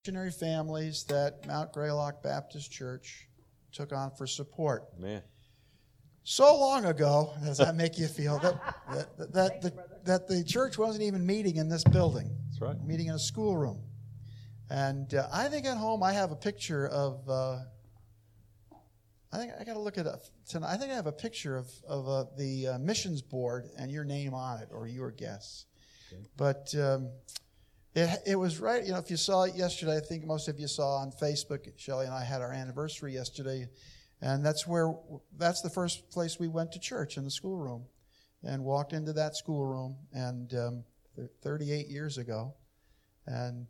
missionary families that Mount Greylock Baptist Church took on for support. Man. So long ago, does that make you feel that the church wasn't even meeting in this building? That's right. Meeting in a schoolroom. And I think at home I have a picture of. I think I got to look at it tonight. I think I have a picture of the missions board and your name on it or your guess. Okay. But it was right. You know, if you saw it yesterday, I think most of you saw on Facebook. Shelley and I had our anniversary yesterday, and that's the first place we went to church, in the schoolroom, and walked into that schoolroom, and 38 years ago, and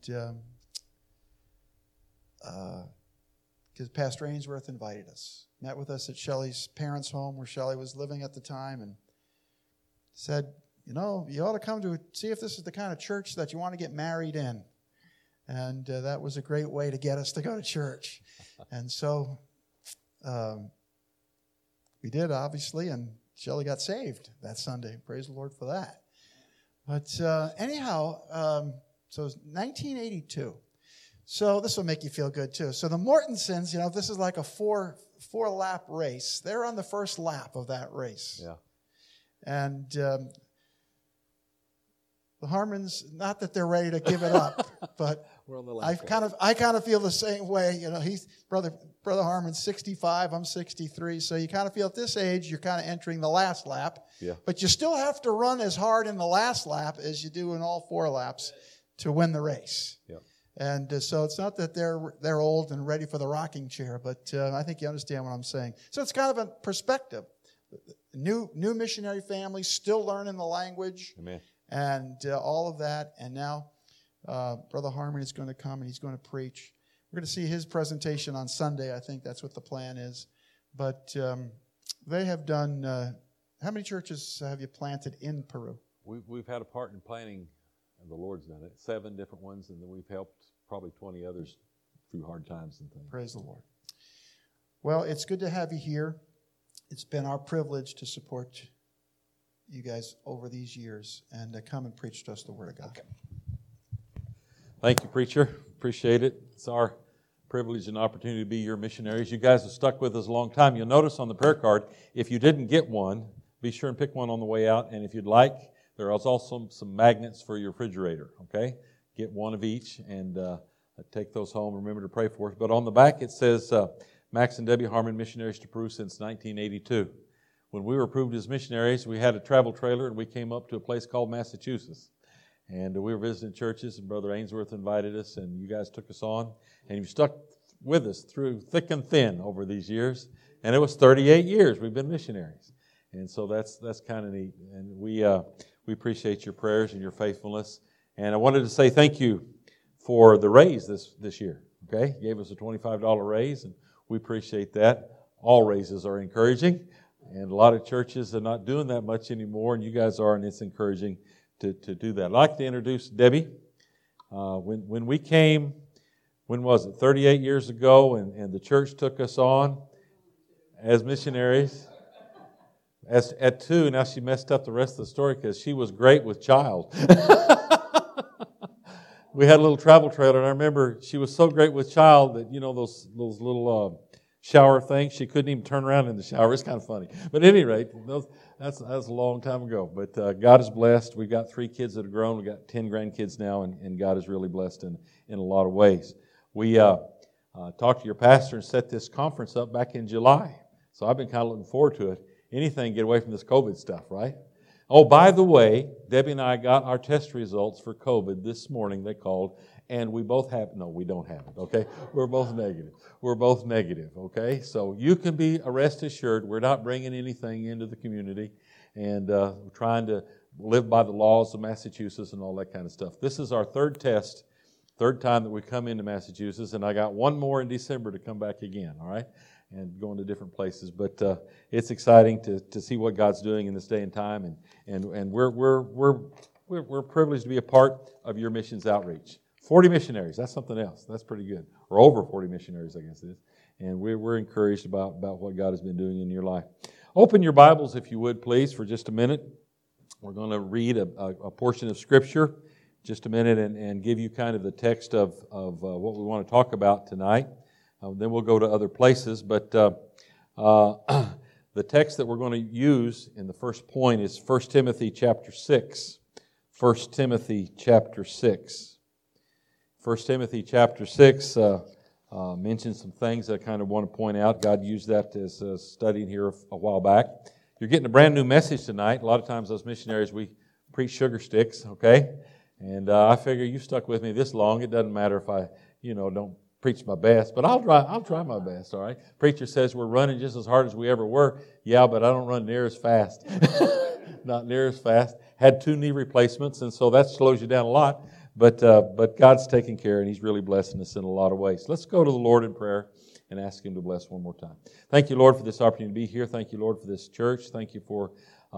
because Pastor Ainsworth invited us, met with us at Shelley's parents' home where Shelley was living at the time, and said, you know, you ought to come to see if this is the kind of church that you want to get married in. And that was a great way to get us to go to church. And so we did, obviously, and Shelley got saved that Sunday. Praise the Lord for that. But anyhow, so it was 1982. So this will make you feel good, too. So the Mortensons, you know, this is like a four-lap race. They're on the first lap of that race. Yeah. And the Harmons, not that they're ready to give it up, but I kind of feel the same way. You know, he's brother Harmon's 65, I'm 63, so you kind of feel at this age you're kind of entering the last lap. Yeah. But you still have to run as hard in the last lap as you do in all four laps to win the race. Yeah. And so it's not that they're old and ready for the rocking chair, but I think you understand what I'm saying. So it's kind of a perspective. New missionary family, still learning the language. Amen. And all of that. And now Brother Harmon is going to come and he's going to preach. We're going to see his presentation on Sunday. I think that's what the plan is. But they have done, how many churches have you planted in Peru? We've had a part in planting, and the Lord's done it, 7 different ones, and then we've helped probably 20 others through hard times and things. Praise the Lord. Well, it's good to have you here. It's been our privilege to support you guys over these years, and come and preach to us the Word of God. Okay. Thank you, preacher. Appreciate it. It's our privilege and opportunity to be your missionaries. You guys have stuck with us a long time. You'll notice on the prayer card, if you didn't get one, be sure and pick one on the way out. And if you'd like, there is also some magnets for your refrigerator, okay? Get one of each and take those home. Remember to pray for us. But on the back it says, Max and Debbie Harmon, missionaries to Peru since 1982. When we were approved as missionaries, we had a travel trailer, and we came up to a place called Massachusetts. And we were visiting churches, and Brother Ainsworth invited us, and you guys took us on. And you've stuck with us through thick and thin over these years. And it was 38 years we've been missionaries. And so that's kind of neat. And we appreciate your prayers and your faithfulness. And I wanted to say thank you for the raise this year. Okay? You gave us a $25 raise, and we appreciate that. All raises are encouraging. And a lot of churches are not doing that much anymore, and you guys are, and it's encouraging to do that. I'd like to introduce Debbie. When we came, when was it, 38 years ago, and the church took us on as missionaries. At 2, now she messed up the rest of the story because she was great with child. We had a little travel trailer, and I remember she was so great with child that, you know, those little shower thing. She couldn't even turn around in the shower. It's kind of funny. But at any rate, that's a long time ago. But God is blessed. We've got 3 kids that have grown. We've got 10 grandkids now, and God is really blessed in a lot of ways. We talked to your pastor and set this conference up back in July. So I've been kind of looking forward to it. Anything to get away from this COVID stuff, right? Oh, by the way, Debbie and I got our test results for COVID this morning, they called. And we both have, no, we don't have it, okay? We're both negative, okay? So you can be rest assured we're not bringing anything into the community and trying to live by the laws of Massachusetts and all that kind of stuff. This is our third time that we come into Massachusetts, and I got one more in December to come back again, all right? And going to different places. But it's exciting to see what God's doing in this day and time, and we're privileged to be a part of your missions outreach. 40 missionaries, that's something else. That's pretty good. Or over 40 missionaries, I guess it is. And we're encouraged about what God has been doing in your life. Open your Bibles, if you would, please, for just a minute. We're going to read a portion of Scripture. just a minute and give you kind of the text of what we want to talk about tonight. Then we'll go to other places. But the text that we're going to use in the first point is 1 Timothy chapter 6. 1 Timothy chapter 6. 1 Timothy chapter 6 mentions some things that I kind of want to point out. God used that as studying here a while back. You're getting a brand new message tonight. A lot of times those missionaries, we preach sugar sticks, okay? And I figure you stuck with me this long. It doesn't matter if I, don't preach my best, but I'll try my best, all right? Preacher says we're running just as hard as we ever were. Yeah, but I don't run near as fast. Not near as fast. Had 2 knee replacements, and so that slows you down a lot. But God's taking care, and He's really blessing us in a lot of ways. Let's go to the Lord in prayer and ask Him to bless one more time. Thank you, Lord, for this opportunity to be here. Thank you, Lord, for this church. Thank you for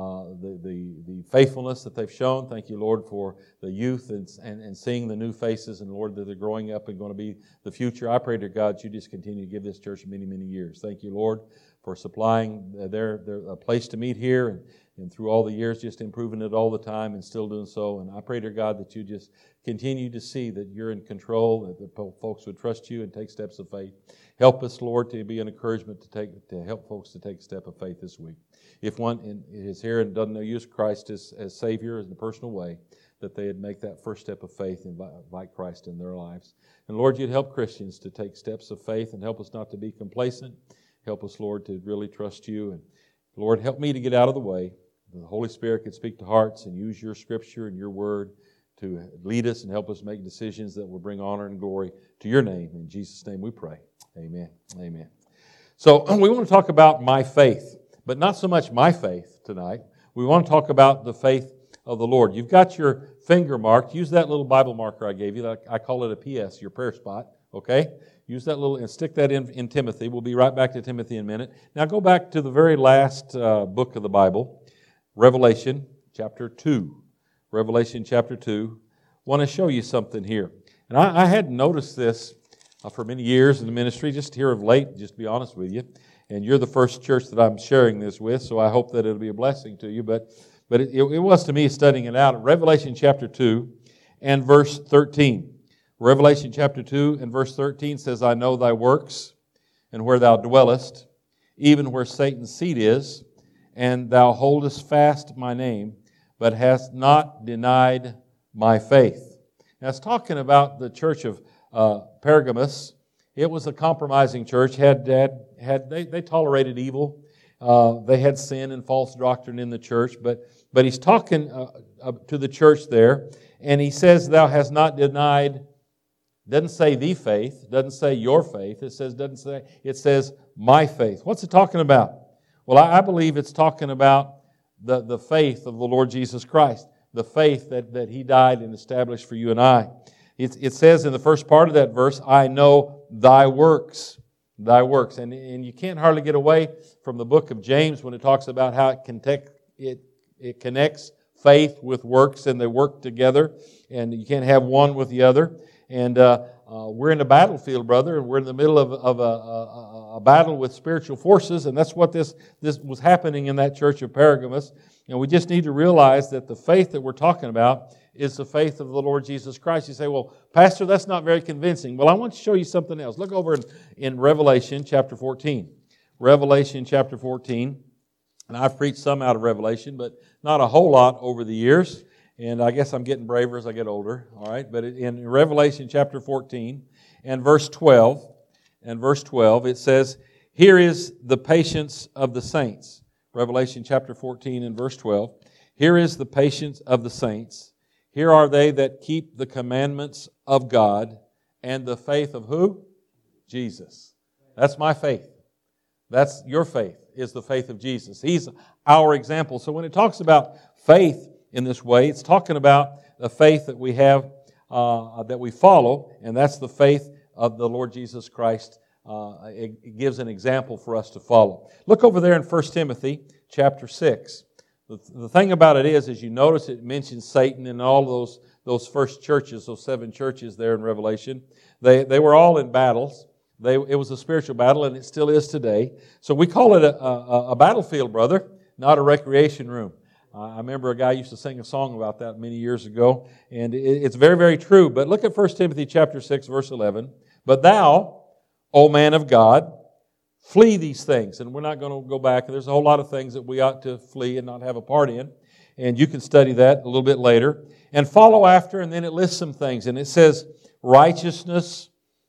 the faithfulness that they've shown. Thank you, Lord, for the youth and seeing the new faces, and Lord, that they're growing up and going to be the future. I pray, dear God, you just continue to give this church many, many years. Thank you, Lord, for supplying their a place to meet here and through all the years, just improving it all the time and still doing so. And I pray, dear God, that you just continue to see that you're in control, that the folks would trust you and take steps of faith. Help us, Lord, to be an encouragement to help folks to take a step of faith this week. If one is here and doesn't know you as Christ as Savior in a personal way, that they'd make that first step of faith and invite Christ in their lives. And Lord, you'd help Christians to take steps of faith and help us not to be complacent. Help us, Lord, to really trust you. And Lord, help me to get out of the way. The Holy Spirit could speak to hearts and use your Scripture and your Word to lead us and help us make decisions that will bring honor and glory to your name. In Jesus' name we pray. Amen. Amen. So we want to talk about my faith, but not so much my faith tonight. We want to talk about the faith of the Lord. You've got your finger marked. Use that little Bible marker I gave you. I call it a PS, your prayer spot. Okay? Use that little and stick that in Timothy. We'll be right back to Timothy in a minute. Now go back to the very last book of the Bible. Revelation chapter 2. Revelation chapter 2. I want to show you something here. And I hadn't noticed this for many years in the ministry, just here of late, just to be honest with you. And you're the first church that I'm sharing this with, so I hope that it'll be a blessing to you. But it was to me studying it out. Revelation chapter 2 and verse 13. Revelation chapter 2 and verse 13 says, I know thy works, and where thou dwellest, even where Satan's seat is, and thou holdest fast my name, but hast not denied my faith. Now, it's talking about the church of Pergamos. It was a compromising church. They tolerated evil. They had sin and false doctrine in the church. But he's talking to the church there, and he says, thou hast not denied. Doesn't say the faith. Doesn't say your faith. It says my faith. What's it talking about? Well, I believe it's talking about the faith of the Lord Jesus Christ, the faith that He died and established for you and I. It says in the first part of that verse, I know thy works. Thy works. And you can't hardly get away from the book of James when it talks about how it connects faith with works and they work together. And you can't have one with the other. And we're in a battlefield, brother, and we're in the middle of a battle with spiritual forces, and that's what this was happening in that church of Pergamos. And we just need to realize that the faith that we're talking about is the faith of the Lord Jesus Christ. You say, well, Pastor, that's not very convincing. Well, I want to show you something else. Look over in Revelation chapter 14. Revelation chapter 14. And I've preached some out of Revelation, but not a whole lot over the years. And I guess I'm getting braver as I get older, all right? But in Revelation chapter 14 and verse 12, it says, here is the patience of the saints. Revelation chapter 14 and verse 12. Here is the patience of the saints. Here are they that keep the commandments of God and the faith of who? Jesus. That's my faith. That's your faith, is the faith of Jesus. He's our example. So when it talks about faith in this way, it's talking about the faith that we have, that we follow, and that's the faith of the Lord Jesus Christ. It gives an example for us to follow. Look over there in 1 Timothy chapter 6. The thing about it is, as you notice, it mentions Satan and all those first churches, those 7 churches there in Revelation. They were all in battles. It was a spiritual battle, and it still is today. So we call it a battlefield, brother, not a recreation room. I remember a guy used to sing a song about that many years ago, and it's very, very true. But look at 1 Timothy chapter 6, verse 11. But thou, O man of God, flee these things. And we're not going to go back. There's a whole lot of things that we ought to flee and not have a part in. And you can study that a little bit later. And follow after, and then it lists some things. And it says righteousness,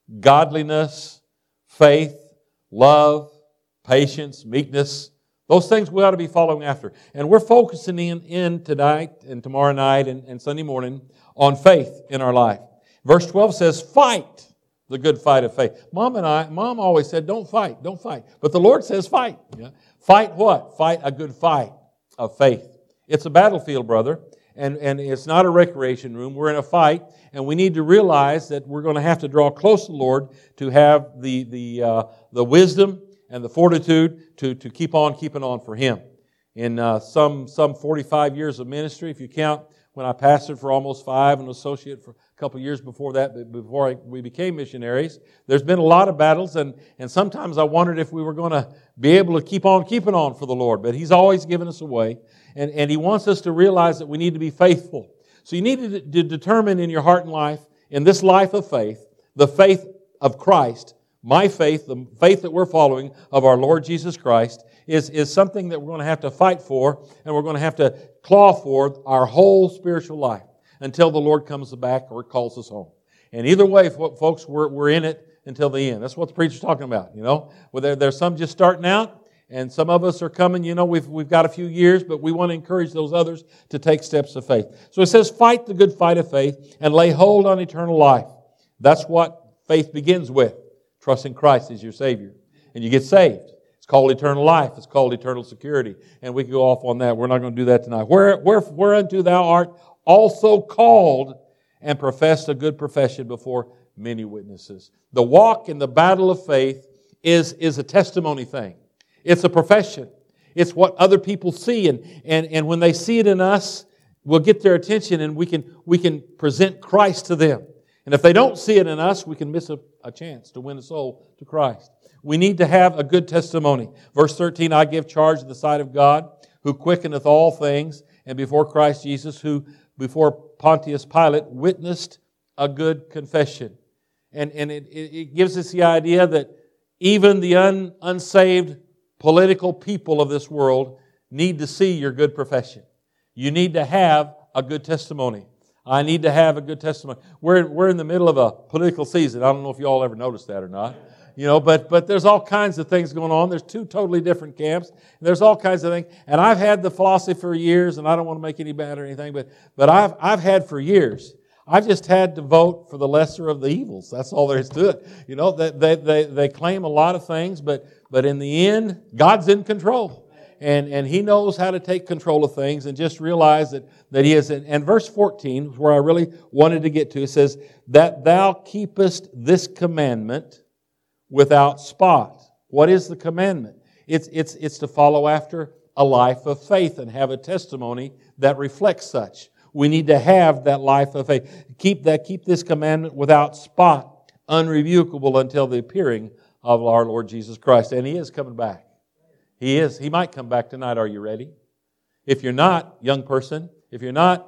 godliness, faith, love, patience, meekness. Those things we ought to be following after. And we're focusing in tonight and tomorrow night and Sunday morning on faith in our life. Verse 12 says, fight the good fight of faith. Mom always said, don't fight. But the Lord says fight. Yeah? Fight what? Fight a good fight of faith. It's a battlefield, brother. And it's not a recreation room. We're in a fight. And we need to realize that we're going to have to draw close to the Lord to have the wisdom and the fortitude to keep on keeping on for Him. In some 45 years of ministry, if you count when I pastored for almost 5 and associate for a couple of years before that, we became missionaries, there's been a lot of battles, and sometimes I wondered if we were going to be able to keep on keeping on for the Lord. But He's always given us a way, and He wants us to realize that we need to be faithful. So you need to determine in your heart and life, in this life of faith, the faith of Christ. My faith, the faith that we're following of our Lord Jesus Christ, is something that we're going to have to fight for, and we're going to have to claw for our whole spiritual life until the Lord comes back or calls us home. And either way, folks, we're in it until the end. That's what the preacher's talking about, you know. Well, there's some just starting out, and some of us are coming, you know, we've got a few years, but we want to encourage those others to take steps of faith. So it says, fight the good fight of faith and lay hold on eternal life. That's what faith begins with. Trusting Christ as your Savior. And you get saved. It's called eternal life. It's called eternal security. And we can go off on that. We're not going to do that tonight. Whereunto thou art also called and professed a good profession before many witnesses. The walk in the battle of faith is a testimony thing. It's a profession. It's what other people see. And when they see it in us, we'll get their attention and we can present Christ to them. And if they don't see it in us, we can miss a chance to win a soul to Christ. We need to have a good testimony. Verse 13, I give charge in the sight of God, who quickeneth all things, and before Christ Jesus, who before Pontius Pilate witnessed a good confession. And it gives us the idea that even the unsaved political people of this world need to see your good profession. You need to have a good testimony. I need to have a good testimony. We're in the middle of a political season. I don't know if you all ever noticed that or not. You know, but there's all kinds of things going on. There's 2 totally different camps. There's all kinds of things. And I've had the philosophy for years, and I don't want to make any bad or anything, but I've had for years. I've just had to vote for the lesser of the evils. That's all there is to it. You know, they claim a lot of things, but in the end, God's in control. And He knows how to take control of things, and just realize that He is. And verse 14, where I really wanted to get to, it says, that thou keepest this commandment without spot. What is the commandment? It's to follow after a life of faith and have a testimony that reflects such. We need to have that life of faith. Keep this commandment without spot, unrebukable until the appearing of our Lord Jesus Christ. And He is coming back. He is. He might come back tonight. Are you ready? If you're not, young person, if you're not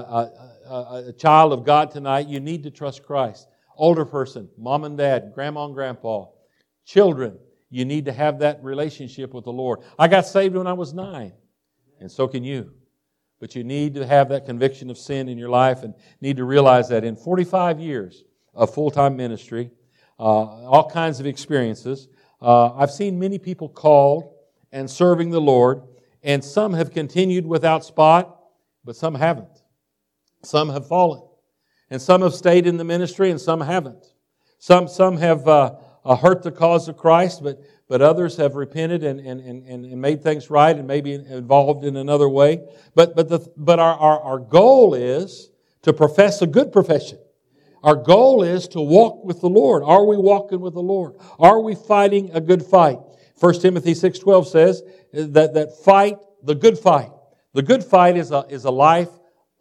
a child of God tonight, you need to trust Christ. Older person, mom and dad, grandma and grandpa, children, you need to have that relationship with the Lord. I got saved when I was 9, and so can you. But you need to have that conviction of sin in your life and need to realize that in 45 years of full-time ministry, all kinds of experiences, I've seen many people called and serving the Lord, and some have continued without spot, but some haven't. Some have fallen. And some have stayed in the ministry and some haven't. Some have hurt the cause of Christ, but others have repented and made things right and maybe involved in another way. But our goal is to profess a good profession. Our goal is to walk with the Lord. Are we walking with the Lord? Are we fighting a good fight? 1 Timothy 6:12 says that fight the good fight. The good fight is a life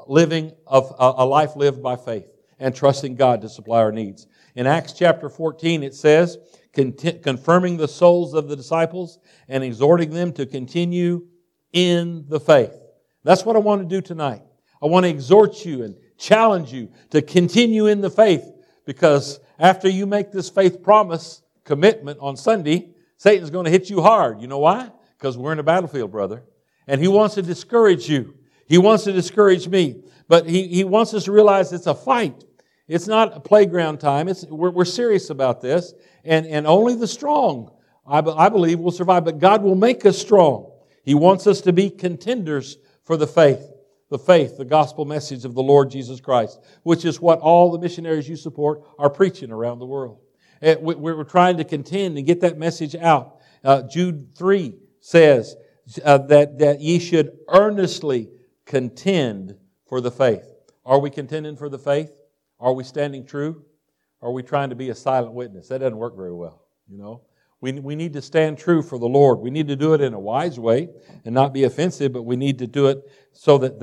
lived by faith and trusting God to supply our needs. In Acts chapter 14 it says, confirming the souls of the disciples and exhorting them to continue in the faith. That's what I want to do tonight. I want to exhort you and challenge you to continue in the faith, because after you make this faith promise commitment on Sunday, Satan's going to hit you hard. You know why? Because we're in a battlefield, brother. And he wants to discourage you. He wants to discourage me. But he wants us to realize it's a fight. It's not a playground time. We're serious about this. And only the strong, I believe, will survive. But God will make us strong. He wants us to be contenders for the faith. The faith, the gospel message of the Lord Jesus Christ, which is what all the missionaries you support are preaching around the world. We're trying to contend and get that message out. Jude 3 says that ye should earnestly contend for the faith. Are we contending for the faith? Are we standing true? Are we trying to be a silent witness? That doesn't work very well, you know. We need to stand true for the Lord. We need to do it in a wise way and not be offensive, but we need to do it so that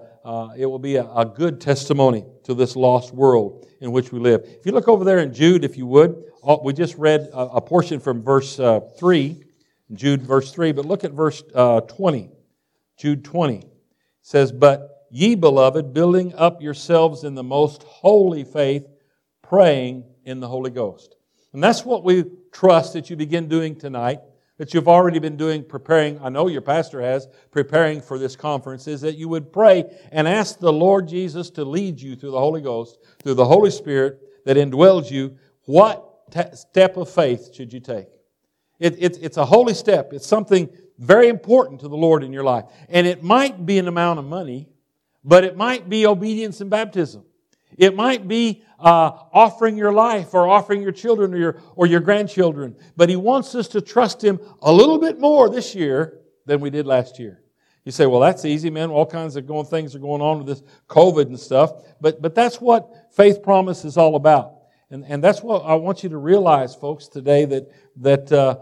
it will be a good testimony to this lost world in which we live. If you look over there in Jude, if you would, we just read a portion from verse 3, Jude verse 3, but look at verse 20. Jude 20 it says, "But ye, beloved, building up yourselves in the most holy faith, praying in the Holy Ghost." And that's what we trust that you begin doing tonight, that you've already been doing, preparing, I know your pastor has, preparing for this conference, is that you would pray and ask the Lord Jesus to lead you through the Holy Ghost, through the Holy Spirit that indwells you. What step of faith should you take? It's a holy step. It's something very important to the Lord in your life. And it might be an amount of money, but it might be obedience and baptism. It might be offering your life or offering your children or your grandchildren. But He wants us to trust Him a little bit more this year than we did last year. You say, well, that's easy, man. All kinds of things are going on with this COVID and stuff. But that's what faith promise is all about. And that's what I want you to realize, folks, today, that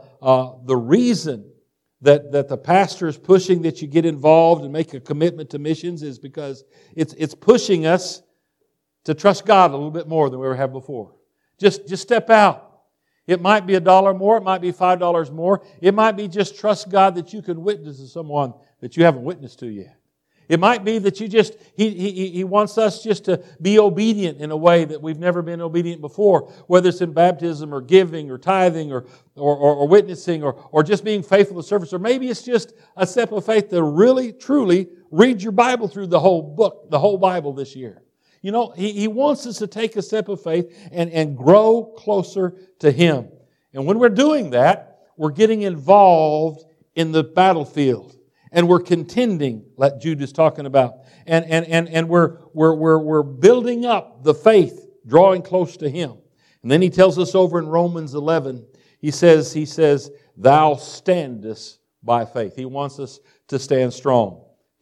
the reason that the pastor is pushing that you get involved and make a commitment to missions is because it's pushing us to trust God a little bit more than we ever have before. Just step out. It might be $1 more. It might be $5 more. It might be just trust God that you can witness to someone that you haven't witnessed to yet. It might be that He wants us just to be obedient in a way that we've never been obedient before, whether it's in baptism or giving or tithing or witnessing or just being faithful to service. Or maybe it's just a step of faith to really, truly read your Bible through the whole book, the whole Bible this year. You know, He wants us to take a step of faith and grow closer to Him. And when we're doing that, we're getting involved in the battlefield. And we're contending, like Jude is talking about. And we're building up the faith, drawing close to Him. And then he tells us over in Romans 11, he says, thou standest by faith. He wants us to stand strong,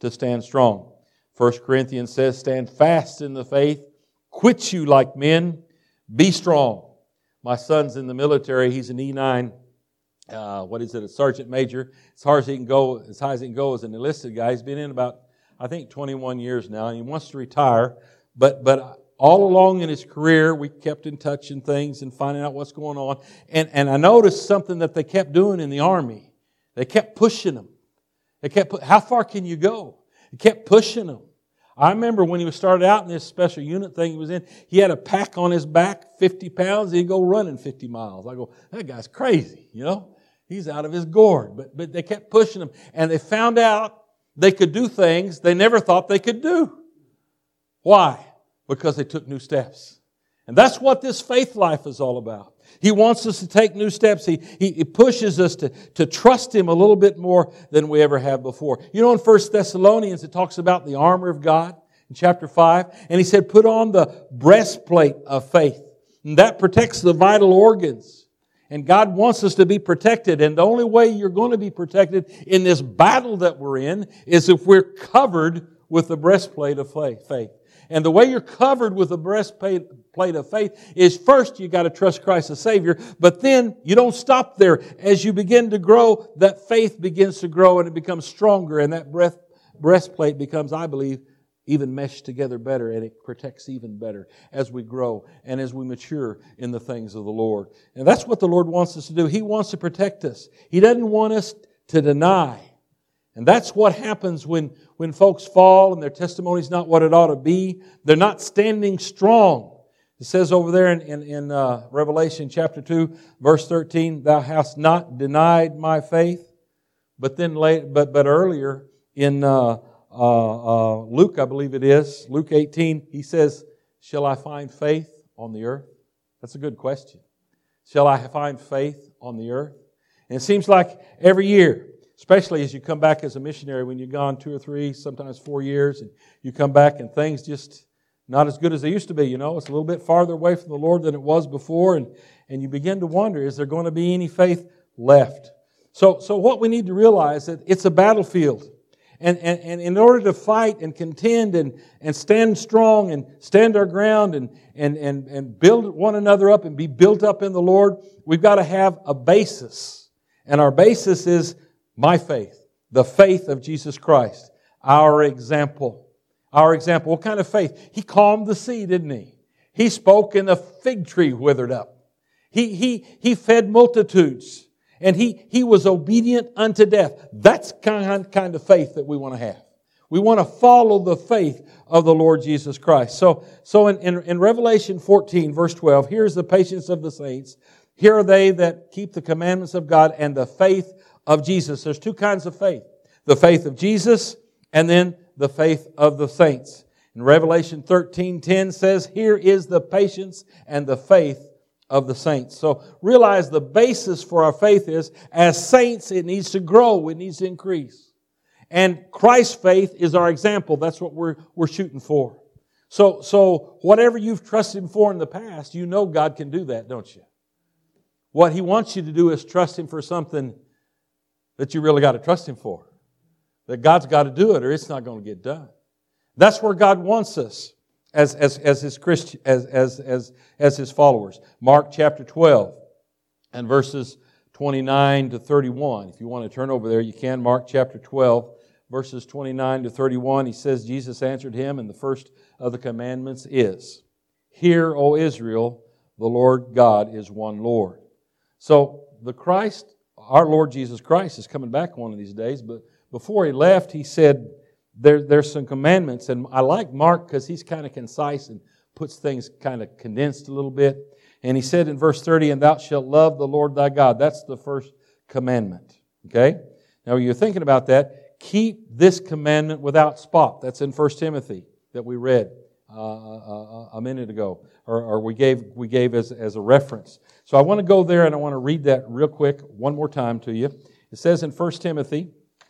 1 Corinthians says, stand fast in the faith, quit you like men, be strong. My son's in the military. He's an E9, a sergeant major. As high as he can go as an enlisted guy. He's been in about, I think, 21 years now, and he wants to retire. But all along in his career, we kept in touch and things and finding out what's going on. And I noticed something that they kept doing in the Army. They kept pushing him. How far can you go? They kept pushing him. I remember when he started out in this special unit thing he was in, he had a pack on his back, 50 pounds, and he'd go running 50 miles. I go, that guy's crazy, you know? He's out of his gourd. But they kept pushing him, and they found out they could do things they never thought they could do. Why? Because they took new steps. And that's what this faith life is all about. He wants us to take new steps. He pushes us to trust Him a little bit more than we ever have before. You know, in 1 Thessalonians, it talks about the armor of God in chapter 5. And he said, put on the breastplate of faith. And that protects the vital organs. And God wants us to be protected. And the only way you're going to be protected in this battle that we're in is if we're covered with the breastplate of faith. And the way you're covered with the breastplate of faith is first you got to trust Christ as Savior, but then you don't stop there. As you begin to grow, that faith begins to grow and it becomes stronger, and that breastplate becomes, I believe, even meshed together better, and it protects even better as we grow and as we mature in the things of the Lord. And that's what the Lord wants us to do. He wants to protect us. He doesn't want us to deny. And that's what happens when folks fall and their testimony's not what it ought to be. They're not standing strong. It says over there in Revelation chapter 2, verse 13, "Thou hast not denied my faith." But then but earlier in Luke, I believe it is, Luke 18, he says, "Shall I find faith on the earth?" That's a good question. Shall I find faith on the earth? And it seems like every year, especially as you come back as a missionary, when you've gone 2 or 3, sometimes 4 years, and you come back and things just not as good as they used to be, you know. It's a little bit farther away from the Lord than it was before, and you begin to wonder, is there going to be any faith left? So what we need to realize that it's a battlefield. And in order to fight and contend and stand strong and stand our ground and build one another up and be built up in the Lord, we've got to have a basis. And our basis is my faith, the faith of Jesus Christ, our example. Our example. What kind of faith? He calmed the sea, didn't He? He spoke and the fig tree withered up. He fed multitudes. And he was obedient unto death. That's kind of faith that we want to have. We want to follow the faith of the Lord Jesus Christ. So in Revelation 14, verse 12, here's the patience of the saints. Here are they that keep the commandments of God and the faith of Jesus. There's 2 kinds of faith. The faith of Jesus and then the faith of the saints. In Revelation 13:10 says, "Here is the patience and the faith of the saints." So realize the basis for our faith is, as saints, it needs to grow, it needs to increase. And Christ's faith is our example. That's what we're shooting for. So whatever you've trusted Him for in the past, you know God can do that, don't you? What He wants you to do is trust Him for something that you really got to trust Him for. That God's got to do it or it's not going to get done. That's where God wants us as His Christian, as His followers. Mark chapter 12 and verses 29 to 31. If you want to turn over there, you can. Mark chapter 12, verses 29 to 31. He says, Jesus answered him, and the first of the commandments is, "Hear, O Israel, the Lord God is one Lord." So the Christ, our Lord Jesus Christ, is coming back one of these days, but before He left, He said, there's some commandments, and I like Mark because he's kind of concise and puts things kind of condensed a little bit. And he said in verse 30, "And thou shalt love the Lord thy God." That's the first commandment. Okay? Now, you're thinking about that. Keep this commandment without spot. That's in 1 Timothy that we read a minute ago, or we gave as a reference. So I want to go there and I want to read that real quick one more time to you. It says in 1 Timothy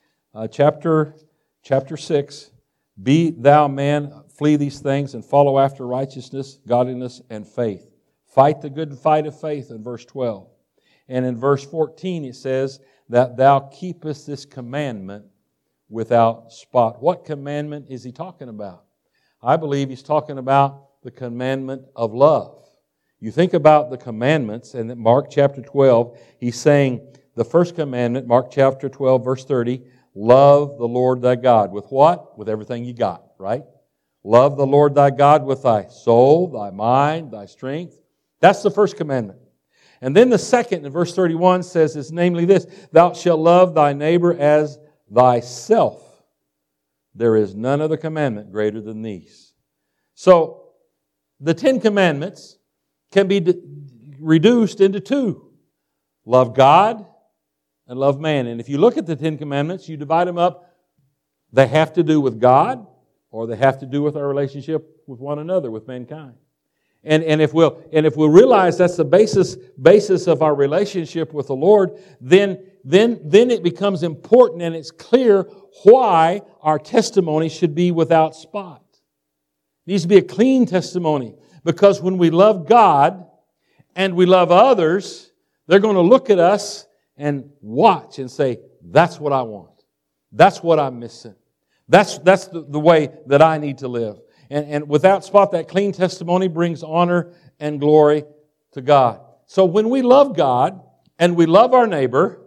chapter 6, "Be thou man, flee these things, and follow after righteousness, godliness, and faith. Fight the good fight of faith," in verse 12. And in verse 14 it says, "That thou keepest this commandment without spot." What commandment is he talking about? I believe he's talking about the commandment of love. You think about the commandments, and in Mark chapter 12, he's saying the first commandment, Mark chapter 12, verse 30, "Love the Lord thy God." With what? With everything you got, right? Love the Lord thy God with thy soul, thy mind, thy strength. That's the first commandment. And then the second, in verse 31, says, is namely this, "Thou shalt love thy neighbor as thyself. There is none other commandment greater than these." So, the 10 commandments can be reduced into 2. Love God and love man. And if you look at the 10 commandments, you divide them up. They have to do with God, or they have to do with our relationship with one another, with mankind. And if we'll realize that's the basis of our relationship with the Lord, then it becomes important and it's clear why our testimony should be without spot. It needs to be a clean testimony, because when we love God and we love others, they're going to look at us and watch and say, "That's what I want. That's what I'm missing. That's the way that I need to live." And without spot, that clean testimony brings honor and glory to God. So when we love God and we love our neighbor,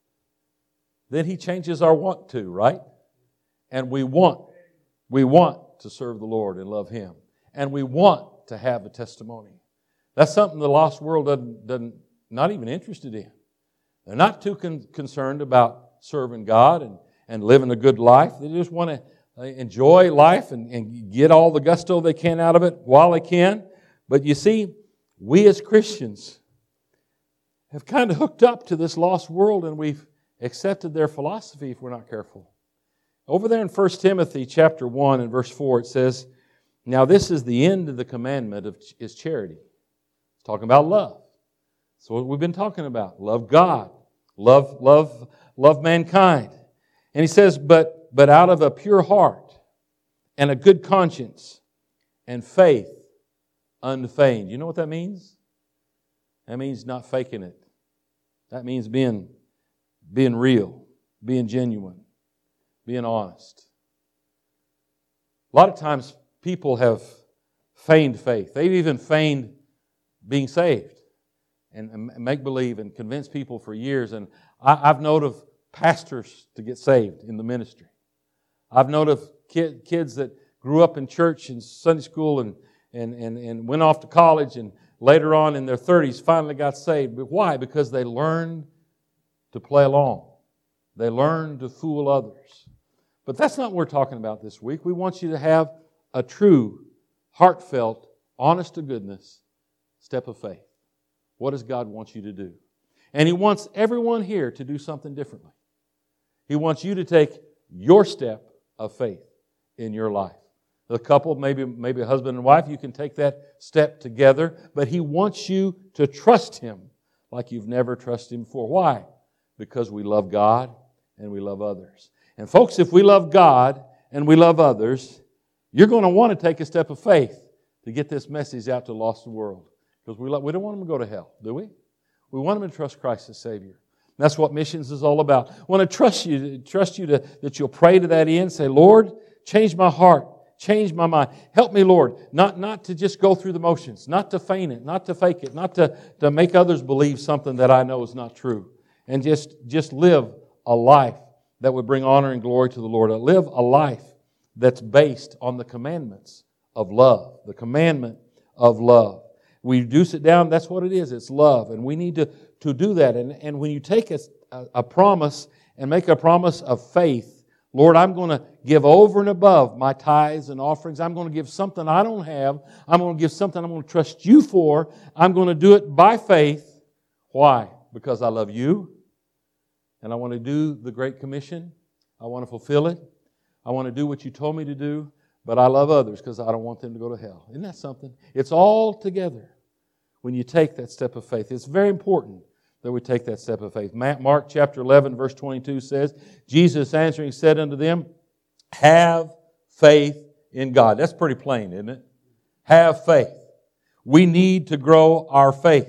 then He changes our want to, right? And we want to serve the Lord and love Him. And we want to have a testimony. That's something the lost world not even interested in. They're not too concerned about serving God and living a good life. They just want to enjoy life and get all the gusto they can out of it while they can. But you see, we as Christians have kind of hooked up to this lost world, and we've accepted their philosophy if we're not careful. Over there in 1 Timothy chapter 1 and verse 4, it says, "Now this is the end of the commandment is charity." It's talking about love. That's what we've been talking about. Love God. Love mankind. And he says, but out of a pure heart and a good conscience and faith unfeigned. You know what that means? That means not faking it. That means being real, being genuine, being honest. A lot of times people have feigned faith. They've even feigned being saved and make believe and convince people for years. And I've known of pastors to get saved in the ministry. I've known of kids that grew up in church and Sunday school and went off to college and later on in their 30s finally got saved. But why? Because they learned to play along. They learned to fool others. But that's not what we're talking about this week. We want you to have a true, heartfelt, honest to goodness step of faith. What does God want you to do? And He wants everyone here to do something differently. He wants you to take your step of faith in your life. The couple, maybe a husband and wife, you can take that step together, but He wants you to trust Him like you've never trusted Him before. Why? Because we love God and we love others. And folks, if we love God and we love others, you're going to want to take a step of faith to get this message out to the lost world. Because we don't want them to go to hell, do we? We want them to trust Christ as Savior. That's what missions is all about. I want to trust you that you'll pray to that end. Say, Lord, change my heart. Change my mind. Help me, Lord, not to just go through the motions, not to feign it, not to fake it, not to make others believe something that I know is not true. And just live a life that would bring honor and glory to the Lord. Live a life that's based on the commandments of love. The commandment of love. We reduce it down, that's what it is. It's love. And we need to do that. And when you take a promise and make a promise of faith, Lord, I'm going to give over and above my tithes and offerings. I'm going to give something I don't have. I'm going to give something I'm going to trust you for. I'm going to do it by faith. Why? Because I love you. And I want to do the Great Commission. I want to fulfill it. I want to do what you told me to do. But I love others because I don't want them to go to hell. Isn't that something? It's all together when you take that step of faith. It's very important that we take that step of faith. Mark chapter 11, verse 22 says, Jesus answering said unto them, have faith in God. That's pretty plain, isn't it? Have faith. We need to grow our faith.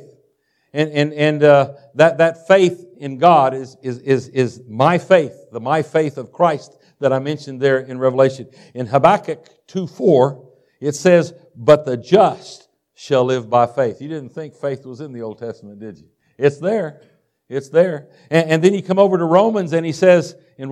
And that faith in God is my faith, the my faith of Christ that I mentioned there in Revelation. In Habakkuk 2:4, it says, but the just shall live by faith. You didn't think faith was in the Old Testament, did you? It's there. It's there. And then you come over to Romans and he says in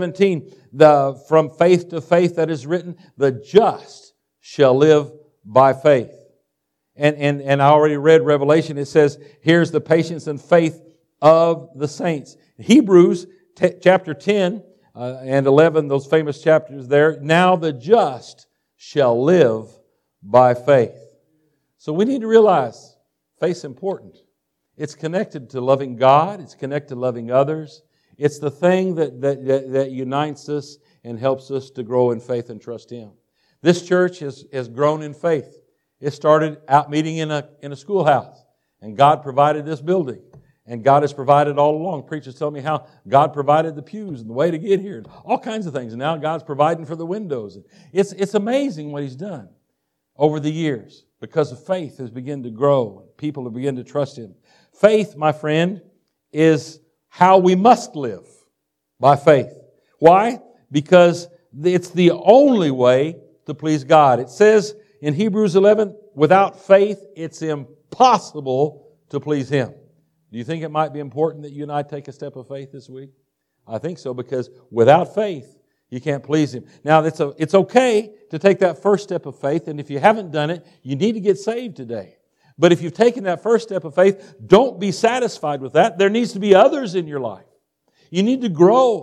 1:17, from faith to faith that is written, the just shall live by faith. And I already read Revelation. It says, here's the patience and faith of the saints. Hebrews chapter 10 and 11, those famous chapters there. Now the just shall live by faith. So we need to realize faith's important. It's connected to loving God. It's connected to loving others. It's the thing that unites us and helps us to grow in faith and trust Him. This church has grown in faith. It started out meeting in a schoolhouse, and God provided this building. And God has provided all along. Preachers tell me how God provided the pews and the way to get here, and all kinds of things. And now God's providing for the windows. It's amazing what He's done over the years because of faith has begun to grow. People have begun to trust Him. Faith, my friend, is how we must live, by faith. Why? Because it's the only way to please God. It says in Hebrews 11, without faith, it's impossible to please Him. Do you think it might be important that you and I take a step of faith this week? I think so, because without faith, you can't please Him. Now, it's okay to take that first step of faith, and if you haven't done it, you need to get saved today. But if you've taken that first step of faith, don't be satisfied with that. There needs to be others in your life. You need to grow.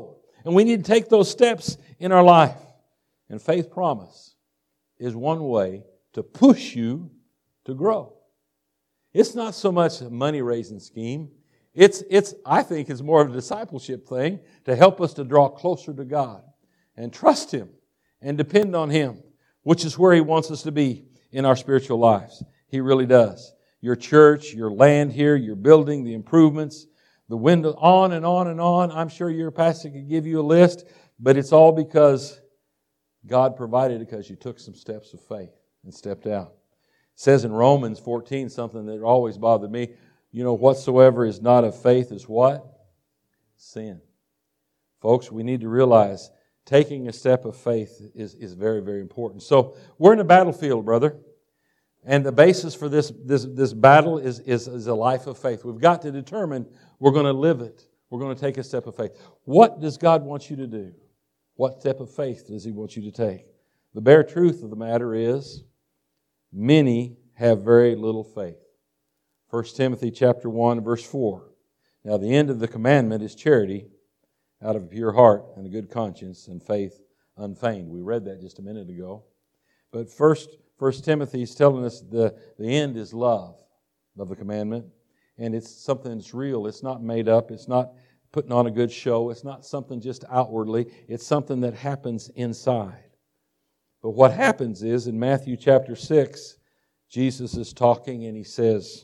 And we need to take those steps in our life. And Faith Promise is one way to push you to grow. It's not so much a money-raising scheme. I think it's more of a discipleship thing to help us to draw closer to God and trust Him and depend on Him, which is where He wants us to be in our spiritual lives. He really does. Your church, your land here, your building, the improvements, the window, on and on and on. I'm sure your pastor could give you a list, but it's all because God provided it because you took some steps of faith and stepped out. It says in Romans 14 something that always bothered me. Whatsoever is not of faith is what? Sin. Folks, we need to realize taking a step of faith is very, very important. So we're in a battlefield, brother. And the basis for this battle is a life of faith. We've got to determine we're going to live it. We're going to take a step of faith. What does God want you to do? What step of faith does He want you to take? The bare truth of the matter is, many have very little faith. 1 Timothy chapter 1, verse 4. Now the end of the commandment is charity out of a pure heart and a good conscience and faith unfeigned. We read that just a minute ago. But First Timothy is telling us the end is love of the commandment. And it's something that's real. It's not made up. It's not putting on a good show. It's not something just outwardly. It's something that happens inside. But what happens is, in Matthew chapter 6, Jesus is talking and He says,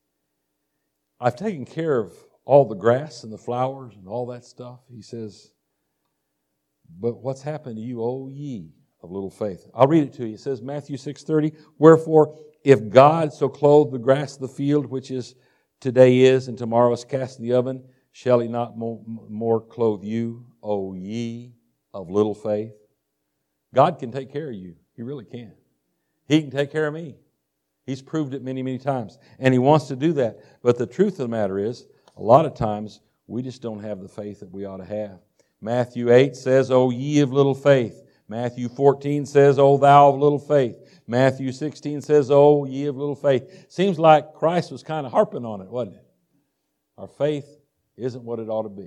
I've taken care of all the grass and the flowers and all that stuff. He says, but what's happened to you, O ye of little faith? I'll read it to you. It says, Matthew 6:30, wherefore, if God so clothe the grass of the field, which is today is and tomorrow is cast in the oven, shall He not more clothe you, O ye of little faith? God can take care of you. He really can. He can take care of me. He's proved it many, many times. And He wants to do that. But the truth of the matter is, a lot of times, we just don't have the faith that we ought to have. Matthew 8 says, O ye of little faith. Matthew 14 says, O thou of little faith. Matthew 16 says, O ye of little faith. Seems like Christ was kind of harping on it, wasn't it? Our faith isn't what it ought to be.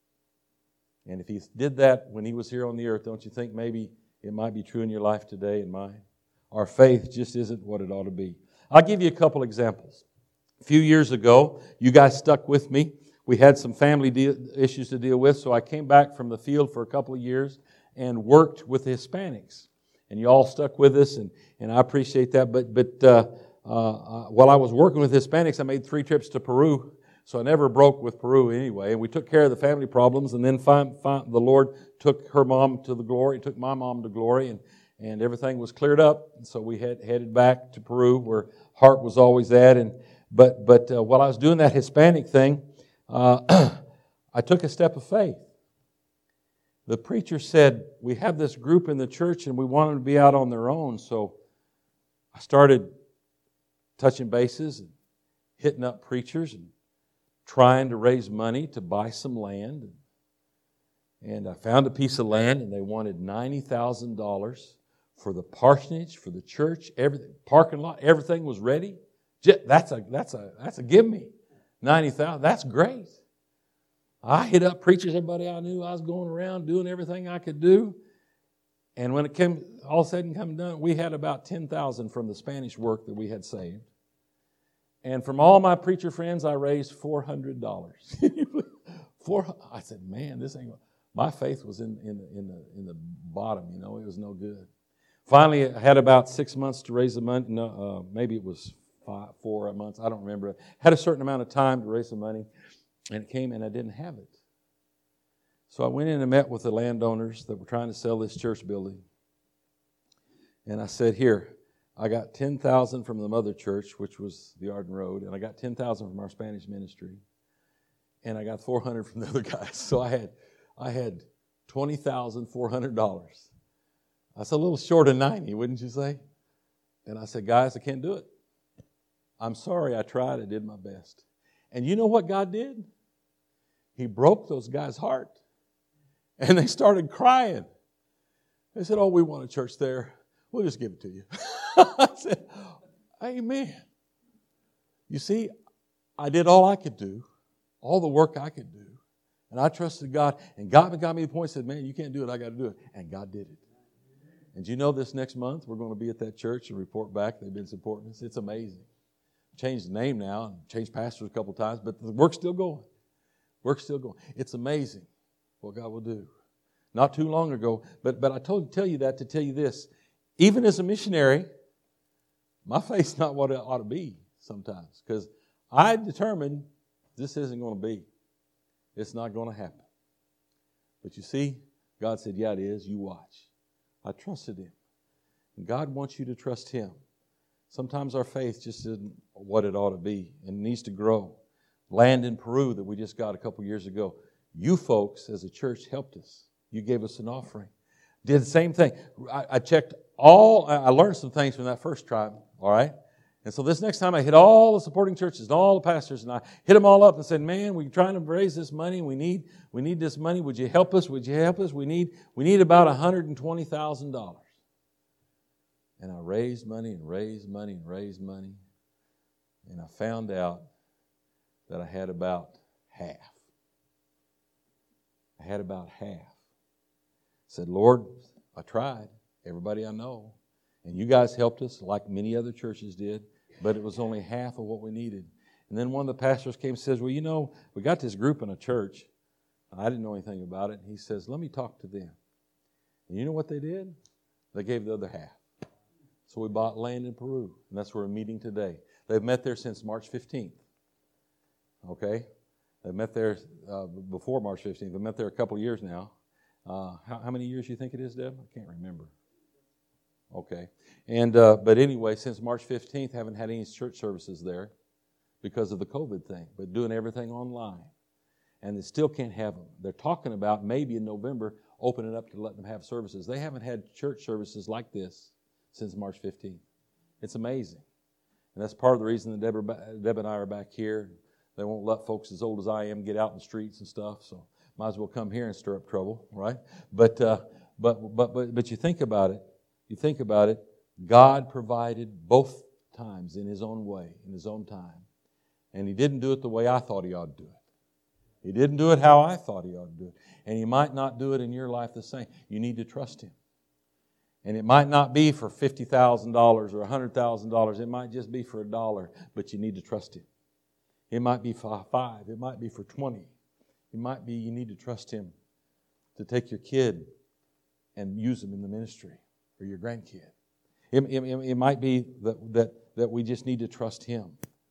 And if He did that when He was here on the earth, don't you think maybe it might be true in your life today and mine? Our faith just isn't what it ought to be. I'll give you a couple examples. A few years ago, you guys stuck with me. We had some family issues to deal with, so I came back from the field for a couple of years and worked with the Hispanics. And you all stuck with us, and I appreciate that. But while I was working with Hispanics, I made 3 trips to Peru, so I never broke with Peru anyway. And we took care of the family problems, and then the Lord took her mom to the glory, took my mom to glory, and everything was cleared up. And so we headed back to Peru, where Hart was always at. But while I was doing that Hispanic thing, I took a step of faith. The preacher said, we have this group in the church and we want them to be out on their own. So I started touching bases and hitting up preachers and trying to raise money to buy some land. And I found a piece of land and they wanted $90,000 for the parsonage, for the church, everything, parking lot, everything was ready. That's a give me. $90,000, that's great. I hit up preachers, everybody I knew. I was going around doing everything I could do. And when it came, all said and come done, we had about $10,000 from the Spanish work that we had saved. And from all my preacher friends, I raised $400. I said, man, this ain't. My faith was in the bottom. It was no good. Finally, I had about 6 months to raise the money. No, maybe it was 4 months. I don't remember. Had a certain amount of time to raise the money. And it came and I didn't have it. So I went in and met with the landowners that were trying to sell this church building. And I said, here, I got $10,000 from the mother church, which was the Arden Road, and I got $10,000 from our Spanish ministry. And I got $400 from the other guys. So I had $20,400. That's a little short of 90, wouldn't you say? And I said, guys, I can't do it. I'm sorry, I tried, I did my best. And you know what God did? He broke those guys' heart. And they started crying. They said, oh, we want a church there. We'll just give it to you. I said, amen. You see, I did all I could do, all the work I could do, And I trusted God, and God got me to the point, said, man, you can't do it, I got to do it. And God did it. And you know this next month, we're going to be at that church and report back. They've been supporting us. It's amazing. Changed the name now, and changed pastors a couple of times, but the work's still going. Work's still going. It's amazing what God will do. Not too long ago, but I tell you that to tell you this. Even as a missionary, my faith's not what it ought to be sometimes, because I determined this isn't going to be. It's not going to happen. But you see, God said, yeah, it is. You watch. I trusted Him. And God wants you to trust Him. Sometimes our faith just isn't what it ought to be and needs to grow. Land in Peru that we just got a couple years ago. You folks as a church helped us. You gave us an offering. Did the same thing. I checked I learned some things from that first tribe, all right? And so this next time I hit all the supporting churches and all the pastors, and I hit them all up and said, man, we're trying to raise this money. We need this money. Would you help us? Would you help us? We need about $120,000. And I raised money and raised money and raised money. And I found out that I had about half. I had about half. I said, Lord, I tried. Everybody I know. And you guys helped us like many other churches did, but it was only half of what we needed. And then one of the pastors came and says, well, you know, we got this group in a church. I didn't know anything about it. He says, let me talk to them. And you know what they did? They gave the other half. So we bought land in Peru, and that's where we're meeting today. They've met there since March 15th. Okay? They've met there before March 15th. They've met there a couple of years now. How many years do you think it is, Deb? I can't remember. Okay. And but anyway, since March 15th, haven't had any church services there because of the COVID thing, but doing everything online. And they still can't have them. They're talking about maybe in November opening up to let them have services. They haven't had church services like this since March 15th. It's amazing. And that's part of the reason that Deb and I are back here. They won't let folks as old as I am get out in the streets and stuff, so might as well come here and stir up trouble, right? But you think about it. You think about it, God provided both times in His own way, in His own time. And He didn't do it the way I thought He ought to do it. He didn't do it how I thought He ought to do it. And He might not do it in your life the same. You need to trust Him. And it might not be for $50,000 or $100,000. It might just be for $1, but you need to trust Him. It might be for 5. It might be for 20. It might be you need to trust Him to take your kid and use them in the ministry. Or your grandkid. It might be that we just need to trust Him.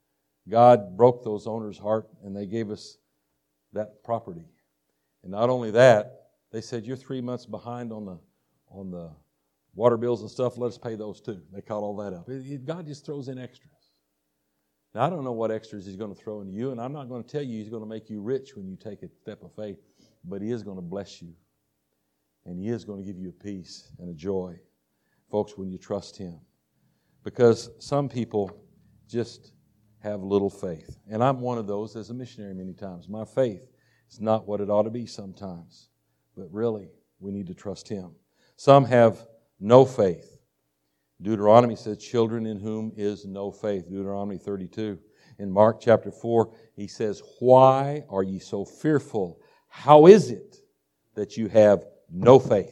God broke those owners' heart, and they gave us that property. And not only that, they said, you're 3 months behind on the water bills and stuff. Let us pay those too. They caught all that up. God just throws in extras. Now, I don't know what extras He's going to throw into you, and I'm not going to tell you He's going to make you rich when you take a step of faith, but He is going to bless you, and He is going to give you a peace and a joy. Folks, when you trust Him. Because some people just have little faith. And I'm one of those as a missionary many times. My faith is not what it ought to be sometimes. But really, we need to trust Him. Some have no faith. Deuteronomy says, children in whom is no faith. Deuteronomy 32. In Mark chapter 4, he says, why are ye so fearful? How is it that you have no faith?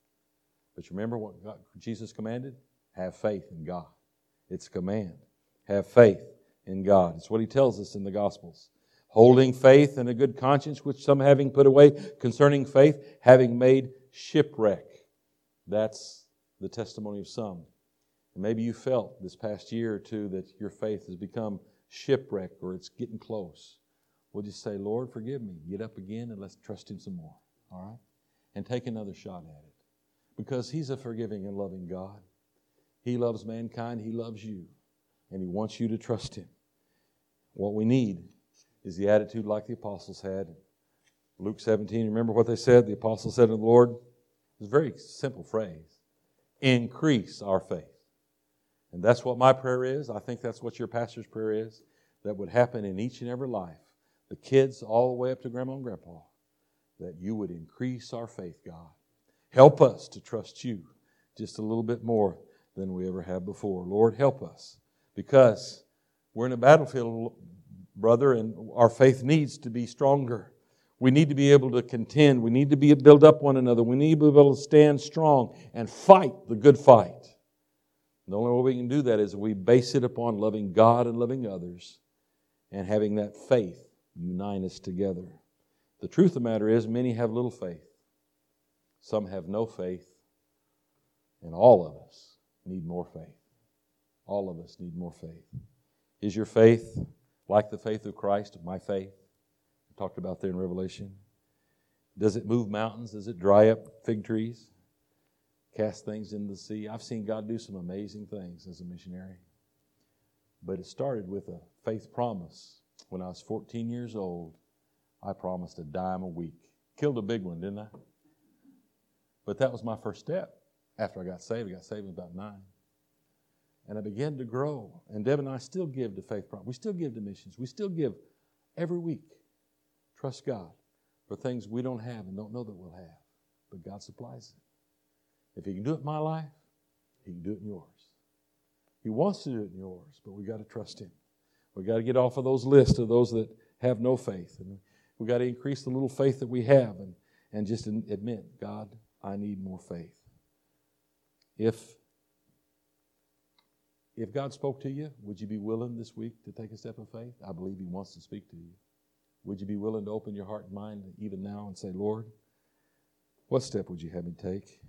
But remember what Jesus commanded? Have faith in God. It's a command. Have faith in God. It's what He tells us in the Gospels. Holding faith and a good conscience, which some having put away, concerning faith, having made shipwreck. That's the testimony of some. And maybe you felt this past year or two that your faith has become shipwreck or it's getting close. We'll just say, Lord, forgive me. Get up again and let's trust Him some more. All right? And take another shot at it. Because He's a forgiving and loving God. He loves mankind. He loves you. And He wants you to trust Him. What we need is the attitude like the apostles had. Luke 17, remember what they said? The apostles said to the Lord, it's a very simple phrase, increase our faith. And that's what my prayer is. I think that's what your pastor's prayer is. That would happen in each and every life. The kids all the way up to Grandma and Grandpa. That you would increase our faith, God. Help us to trust You just a little bit more than we ever have before. Lord, help us. Because we're in a battlefield, brother, and our faith needs to be stronger. We need to be able to contend. We need to build up one another. We need to be able to stand strong and fight the good fight. The only way we can do that is we base it upon loving God and loving others and having that faith unite us together. The truth of the matter is many have little faith. Some have no faith. And all of us need more faith. All of us need more faith. Is your faith like the faith of Christ, my faith? We talked about there in Revelation. Does it move mountains? Does it dry up fig trees? Cast things into the sea? I've seen God do some amazing things as a missionary. But it started with a faith promise. When I was 14 years old, I promised a dime a week. Killed a big one, didn't I? But that was my first step. After I got saved at about 9. And I began to grow. And Deb and I still give to faith promise. We still give to missions. We still give every week. Trust God for things we don't have and don't know that we'll have. But God supplies it. If He can do it in my life, He can do it in yours. He wants to do it in yours, but we got to trust Him. We got to get off of those lists of those that have no faith. And we got to increase the little faith that we have and just admit, God, I need more faith. If God spoke to you, would you be willing this week to take a step of faith? I believe He wants to speak to you. Would you be willing to open your heart and mind even now and say, Lord, what step would you have me take?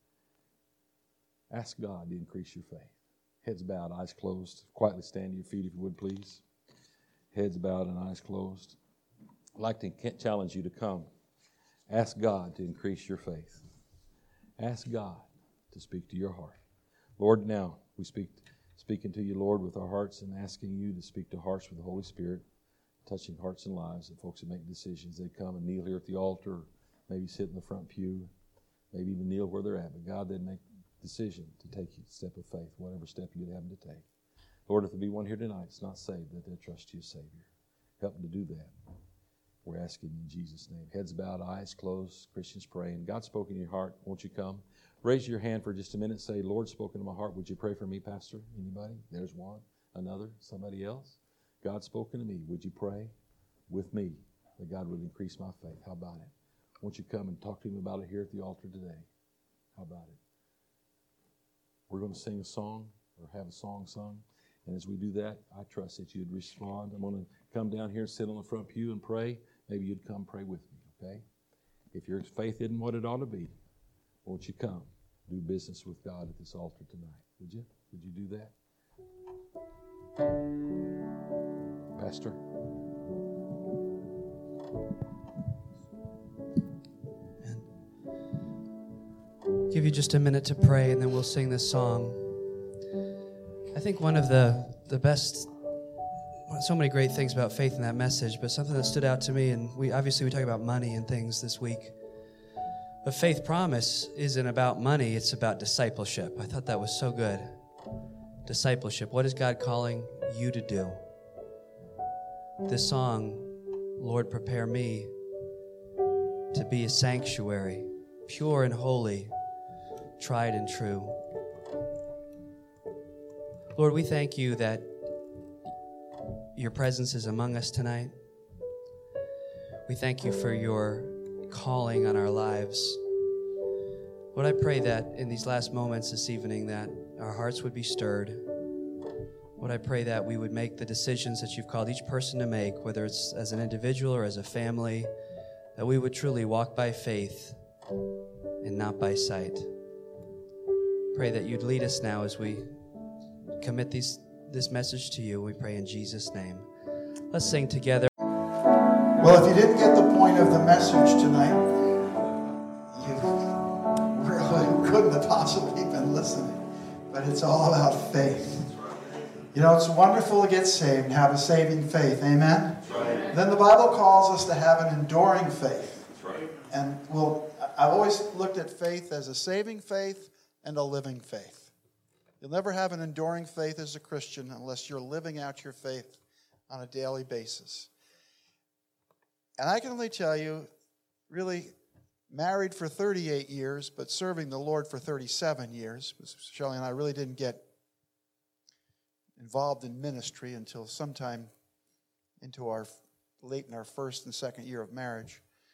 Ask God to increase your faith. Heads bowed, eyes closed. Quietly stand to your feet if you would, please. Heads bowed and eyes closed. I'd like to challenge you to come. Ask God to increase your faith. Ask God to speak to your heart. Lord, now we speaking to you, Lord, with our hearts and asking you to speak to hearts with the Holy Spirit, touching hearts and lives. And folks that make decisions, they come and kneel here at the altar, or maybe sit in the front pew, maybe even kneel where they're at. But God, they'd make a decision to take a step of faith, whatever step you'd have them to take. Lord, if there be one here tonight that's not saved, that they'll trust you as Savior. Help them to do that. We're asking in Jesus' name. Heads bowed, eyes closed, Christians praying. God spoke in your heart. Won't you come? Raise your hand for just a minute. Say, Lord, spoken in my heart. Would you pray for me, Pastor? Anybody? There's one. Another? Somebody else? God spoken to me. Would you pray with me that God would increase my faith? How about it? Won't you come and talk to Him about it here at the altar today? How about it? We're going to sing a song or have a song sung. And as we do that, I trust that you'd respond. I'm going to come down here and sit on the front pew and pray. Maybe you'd come pray with me, okay? If your faith isn't what it ought to be, won't you come do business with God at this altar tonight? Would you? Would you do that? Pastor? And give you just a minute to pray, and then we'll sing this song. I think one of the best, so many great things about faith in that message, but something that stood out to me, and we talk about money and things this week. But faith promise isn't about money, it's about discipleship. I thought that was so good. Discipleship. What is God calling you to do? This song, Lord, prepare me to be a sanctuary, pure and holy, tried and true. Lord, we thank you that your presence is among us tonight. We thank you for your calling on our lives. Lord, I pray that in these last moments this evening that our hearts would be stirred. Lord, I pray that we would make the decisions that you've called each person to make, whether it's as an individual or as a family, that we would truly walk by faith and not by sight. Pray that you'd lead us now as we commit this message to you. We pray in Jesus' name. Let's sing together. Well, if you didn't get the point of the message tonight, you really couldn't have possibly been listening. But it's all about faith. You know, it's wonderful to get saved and have a saving faith. Amen? Right. Then the Bible calls us to have an enduring faith. Right. And I've always looked at faith as a saving faith and a living faith. You'll never have an enduring faith as a Christian unless you're living out your faith on a daily basis. And I can only tell you, really, married for 38 years, but serving the Lord for 37 years. Shelley and I really didn't get involved in ministry until sometime late in our first and second year of marriage.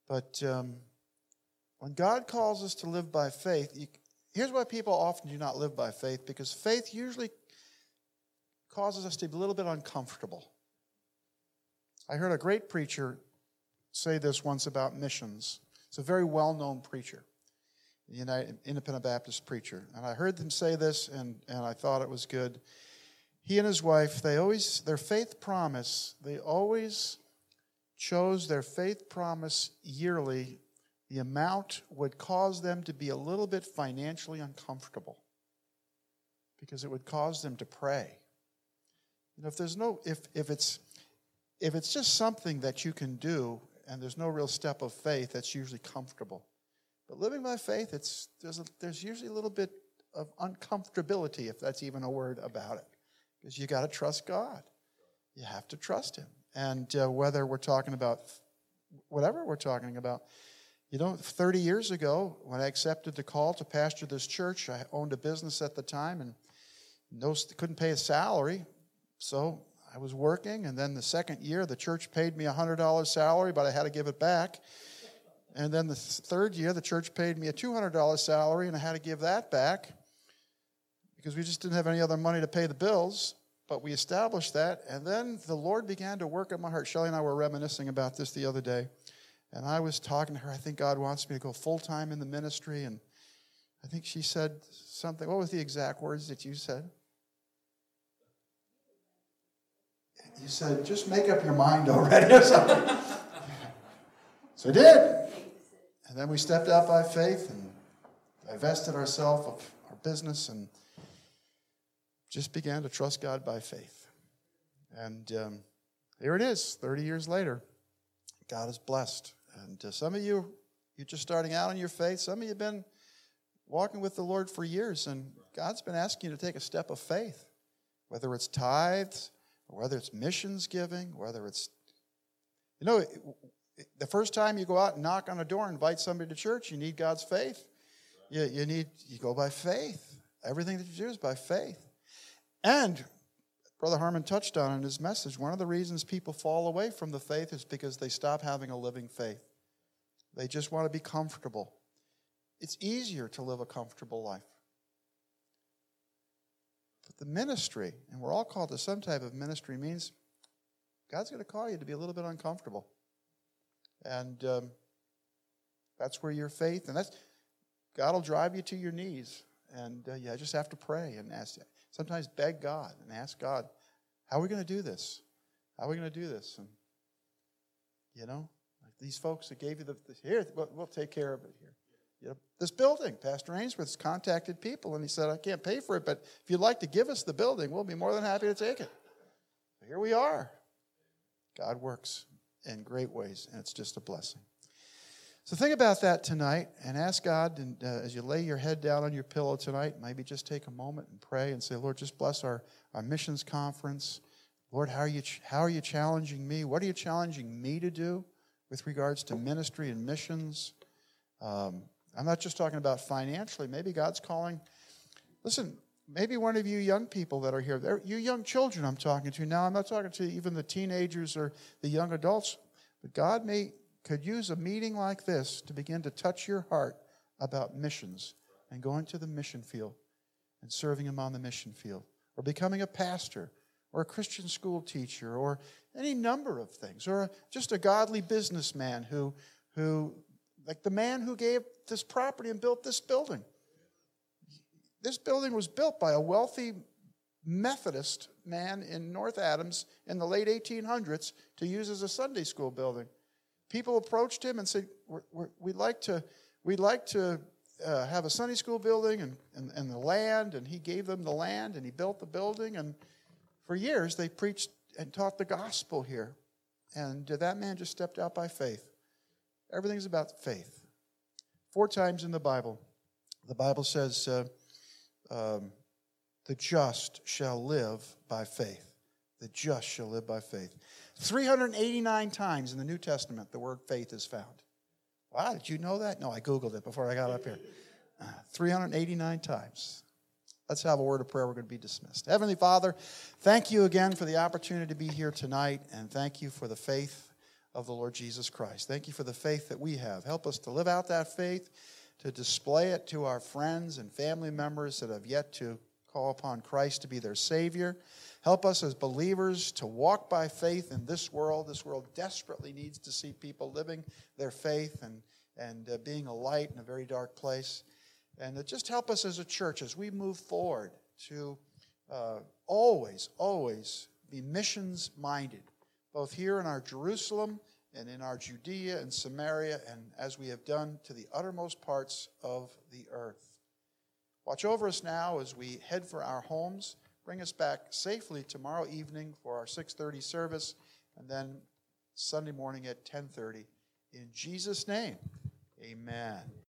But when God calls us to live by faith, here's why people often do not live by faith, because faith usually causes us to be a little bit uncomfortable. I heard a great preacher say this once about missions. It's a very well-known preacher, United Independent Baptist preacher. And I heard them say this, and I thought it was good. He and his wife, their faith promise, they always chose their faith promise yearly. The amount would cause them to be a little bit financially uncomfortable because it would cause them to pray. You know, if it's just something that you can do and there's no real step of faith, that's usually comfortable. But living by faith, there's usually a little bit of uncomfortability, if that's even a word, about it. Because you got to trust God. You have to trust Him. And whether we're talking about whatever we're talking about, 30 years ago, when I accepted the call to pastor this church, I owned a business at the time and couldn't pay a salary. So I was working, and then the second year, the church paid me a $100 salary, but I had to give it back. And then the third year, the church paid me a $200 salary, and I had to give that back because we just didn't have any other money to pay the bills. But we established that, and then the Lord began to work on my heart. Shelley and I were reminiscing about this the other day, and I was talking to her. I think God wants me to go full-time in the ministry, and I think she said something. What was the exact words that you said? You said, just make up your mind already or something. So I did. And then we stepped out by faith and divested ourselves of our business and just began to trust God by faith. And here it is, 30 years later. God is blessed. And some of you're just starting out in your faith. Some of you have been walking with the Lord for years, and God's been asking you to take a step of faith, whether it's tithes, or whether it's missions giving, whether it's, the first time you go out and knock on a door and invite somebody to church, you need God's faith. You go by faith. Everything that you do is by faith. And Brother Harmon touched on in his message, one of the reasons people fall away from the faith is because they stop having a living faith. They just want to be comfortable. It's easier to live a comfortable life. But the ministry, and we're all called to some type of ministry, means God's going to call you to be a little bit uncomfortable. And that's where your faith, and God will drive you to your knees. And you just have to pray and ask. Sometimes beg God and ask God, how are we going to do this? How are we going to do this? And, like these folks that gave you here, we'll take care of it here. This building, Pastor Ainsworth's contacted people, and he said, I can't pay for it, but if you'd like to give us the building, we'll be more than happy to take it. So here we are. God works in great ways, and it's just a blessing. So think about that tonight and ask God, and as you lay your head down on your pillow tonight, maybe just take a moment and pray and say, Lord, just bless our missions conference. Lord, how are you challenging me? What are you challenging me to do with regards to ministry and missions? I'm not just talking about financially. Maybe God's calling. Listen, maybe one of you young people that are here, you young children I'm talking to now, I'm not talking to even the teenagers or the young adults, but God could use a meeting like this to begin to touch your heart about missions and going to the mission field and serving Him on the mission field, or becoming a pastor or a Christian school teacher or any number of things, or just a godly businessman who like the man who gave this property and built this building. This building was built by a wealthy Methodist man in North Adams in the late 1800s to use as a Sunday school building. People approached him and said, we'd like to have a Sunday school building and the land, and he gave them the land, and he built the building, and for years they preached and taught the gospel here. And that man just stepped out by faith. Everything's about faith. 4 times in the Bible says, the just shall live by faith. The just shall live by faith. 389 times in the New Testament, the word faith is found. Wow, did you know that? No, I Googled it before I got up here. 389 times. Let's have a word of prayer. We're going to be dismissed. Heavenly Father, thank you again for the opportunity to be here tonight, and thank you for the faith of the Lord Jesus Christ. Thank you for the faith that we have. Help us to live out that faith, to display it to our friends and family members that have yet to call upon Christ to be their Savior. Help us as believers to walk by faith in this world. This world desperately needs to see people living their faith and being a light in a very dark place. And just help us as a church as we move forward to always be missions-minded, both here in our Jerusalem and in our Judea and Samaria, and as we have done to the uttermost parts of the earth. Watch over us now as we head for our homes. Bring us back safely tomorrow evening for our 6:30 service, and then Sunday morning at 10:30. In Jesus' name, amen.